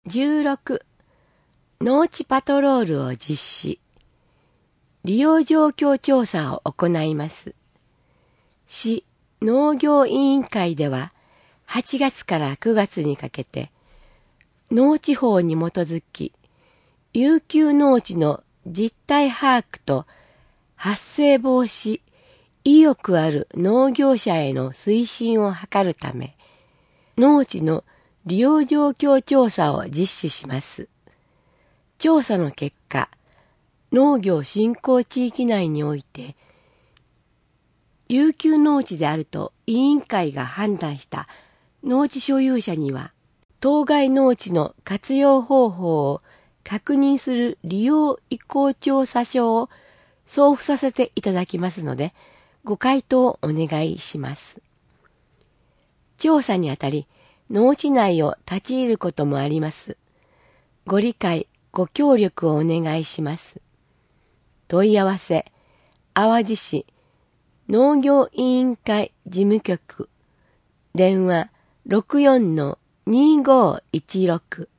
16、農地パトロールを実施。利用状況調査を行います。市農業委員会では8月から9月にかけて、農地法に基づき、遊休農地の実態把握と発生防止、意欲ある農業者への推進を図るため、農地の利用状況調査を実施します。調査の結果、農業振興地域内において、遊休農地であると委員会が判断した農地所有者には、当該農地の活用方法を確認する利用意向調査書を送付させていただきますので、ご回答をお願いします。調査にあたり、農地内を立ち入ることもあります。ご理解、ご協力をお願いします。問い合わせ、淡路市農業委員会事務局、電話 64-2516